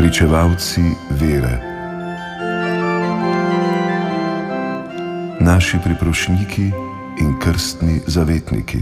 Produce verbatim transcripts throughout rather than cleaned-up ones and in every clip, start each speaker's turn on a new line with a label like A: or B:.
A: pričevalci vere, naši priprošniki in krstni zavetniki.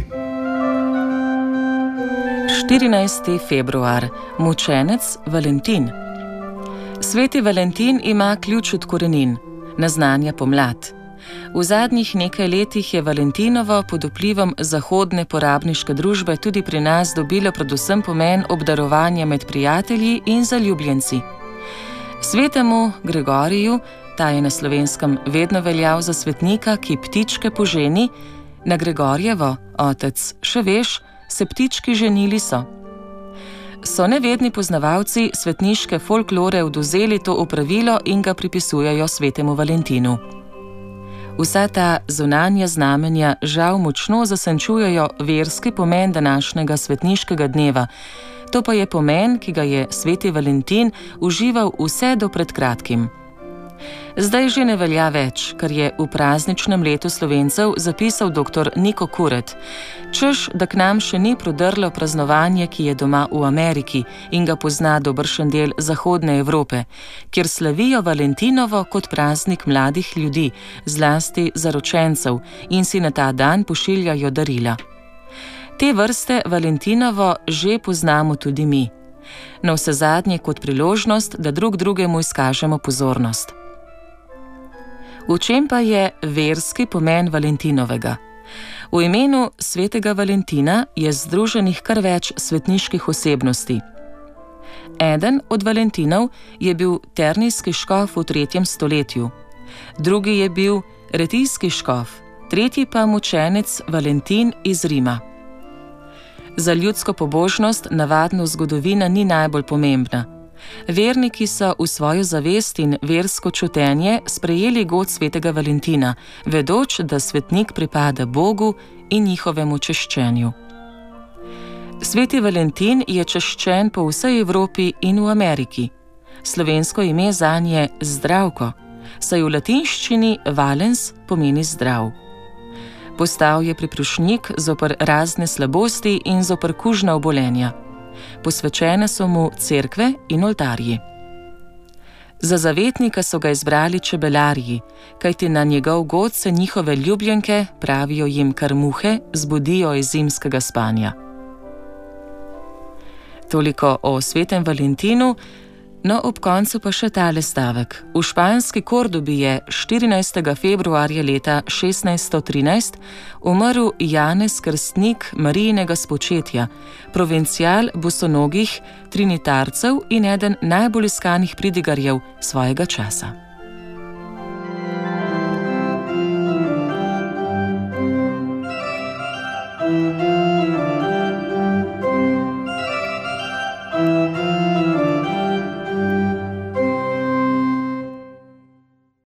B: štirinajsti februar, mučenec Valentin. Sveti Valentin ima ključ od korenin, naznanja pomlad. V zadnjih nekaj letih je Valentinovo pod vplivom zahodne porabniške družbe tudi pri nas dobilo predvsem pomen obdarovanja med prijatelji in zaljubljenci. Svetemu Gregoriju, ta je na Slovenskem vedno veljal za svetnika, ki ptičke poženi, na Gregorjevo, otec, še veš, se ptički ženili so. So nevedni poznavalci svetniške folklore odvzeli to opravilo in ga pripisujejo svetemu Valentinu. Vsa ta zunanja znamenja žal močno zasenčujejo verski pomen današnjega svetniškega dneva. To pa je pomen, ki ga je sveti Valentin užival vse do pred kratkim. Zdaj že ne velja več, kar je v prazničnem letu Slovencev zapisal doktor Niko Kuret, češ, da k nam še ni prodrlo praznovanje, ki je doma v Ameriki in ga pozna dobršen del zahodne Evrope, kjer slavijo Valentinovo kot praznik mladih ljudi, zlasti zaročencev, in si na ta dan pošiljajo darila. Te vrste Valentinovo že poznamo tudi mi. Na vsezadnje kot priložnost, da drug drugemu izkažemo pozornost. V čem pa je verski pomen Valentinovega? V imenu svetega Valentina je združenih kar več svetniških osebnosti. Eden od Valentinov je bil ternijski škof v tretjem stoletju, drugi je bil retijski škof, tretji pa mučenec Valentin iz Rima. Za ljudsko pobožnost navadno zgodovina ni najbolj pomembna. Verniki so v svojo zavest in versko čutenje sprejeli god svetega Valentina, vedoč, da svetnik pripada Bogu in njihovemu češčenju. Sveti Valentin je češčen po vsej Evropi in v Ameriki. Slovensko ime zanj je Zdravko, saj v latinščini valens pomeni zdrav. Postal je priprošnjik zoper razne slabosti in zoper kužna obolenja. Posvečene so mu cerkve in oltarji. Za zavetnika so ga izbrali čebelarji, kajti na njegov god se njihove ljubljenke, pravijo jim kar muhe, zbudijo iz zimskega spanja. Toliko o svetem Valentinu, no ob koncu pa še tale stavek. V španski Kordobi je štirinajstega februarja leta šestnajststo trinajst umrl Janez Krstnik Marijinega spočetja, provincial bosonogih trinitarcev in eden najbolj iskanih pridigarjev svojega časa.